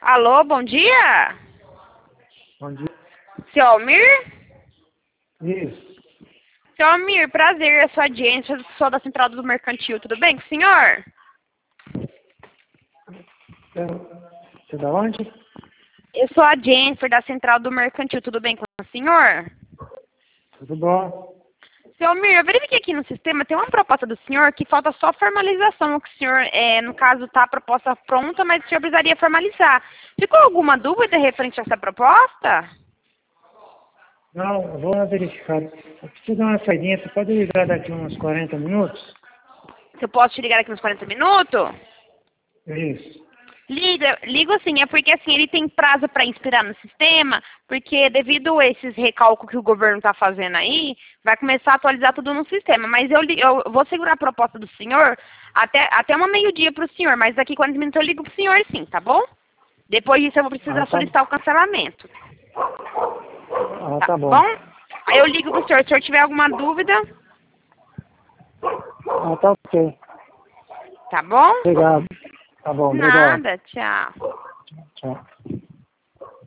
Alô, bom dia? Bom dia. Seu Almir? Isso. Seu Almir, prazer, eu sou a Jennifer, sou da Central do Mercantil, tudo bem com o senhor? Você da onde? Eu sou a Jennifer da Central do Mercantil, tudo bem com o senhor? Tudo bom? Seu Almir, eu verifiquei aqui no sistema, tem uma proposta do senhor que falta só formalização, que o senhor, no caso, está a proposta pronta, mas o senhor precisaria formalizar. Ficou alguma dúvida referente a essa proposta? Não, eu vou verificar. Eu preciso dar uma saidinha. Você pode ligar daqui uns 40 minutos? Se eu posso te ligar aqui uns 40 minutos? Isso. Ligo sim, é porque assim, ele tem prazo para inspirar no sistema, porque devido a esses recálculos que o governo está fazendo aí, vai começar a atualizar tudo no sistema. Mas eu vou segurar a proposta do senhor até uma meio-dia para o senhor, mas daqui 40 minutos eu ligo para o senhor sim, tá bom? Depois disso eu vou precisar Tá. solicitar o cancelamento. Tá bom. Bom? Aí eu ligo para o senhor, se o senhor tiver alguma dúvida, Tá ok. tá bom? Obrigado. Tá bom, obrigado. Nada, tchau. Tchau.